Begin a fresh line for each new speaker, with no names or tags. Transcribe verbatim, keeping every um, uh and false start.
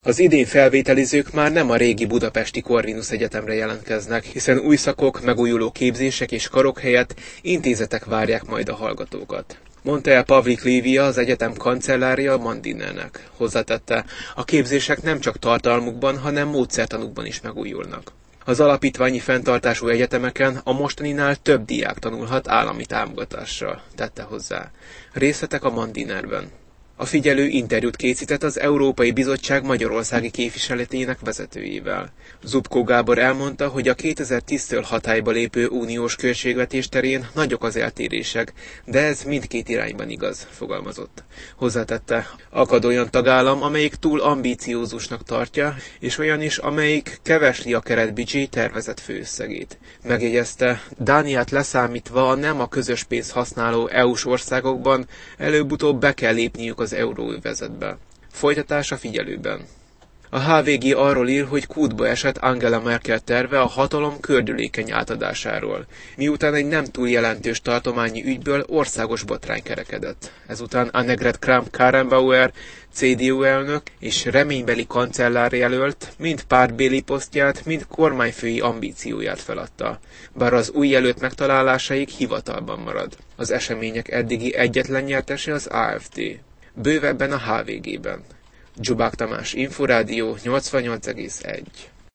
Az idén felvételizők már nem a régi budapesti Corvinus Egyetemre jelentkeznek, hiszen új szakok, megújuló képzések és karok helyett intézetek várják majd a hallgatókat. Mondta el Pavlik Lívia, az egyetem kancellárja Mandinernek. Hozzátette, a képzések nem csak tartalmukban, hanem módszertanukban is megújulnak. Az alapítványi fenntartású egyetemeken a mostaninál több diák tanulhat állami támogatással, tette hozzá. Részletek a Mandinerben. A figyelő interjút készített az Európai Bizottság magyarországi képviseletének vezetőjével. Zubkó Gábor elmondta, hogy a kétezer-tíztől hatályba lépő uniós költségvetés terén nagyok az eltérések, de ez mindkét irányban igaz, fogalmazott. Hozzátette, akad olyan tagállam, amelyik túl ambíciózusnak tartja, és olyan is, amelyik kevesli a keretbüdzsé tervezett főösszegét. Megjegyezte, Dániát leszámítva a nem a közös pénzt használó é u-s országokban előbb-utóbb be kell lépniük az az euróövezetbe. Folytatás a figyelőben. A há vé gé arról ír, hogy kútba esett Angela Merkel terve a hatalom kördülékeny átadásáról, miután egy nem túl jelentős tartományi ügyből országos botrány kerekedett. Ezután Annegret Kramp-Karrenbauer, cé dé u elnök és reménybeli kancellárjelölt mind pártbéli posztját, mind kormányfői ambícióját feladta, bár az új jelölt megtalálásáig hivatalban marad. Az események eddigi egyetlen nyertese az á ef dé. Bővebben a há vé gében. Dzsubák Tamás, Inforádió nyolcvannyolc egész egy.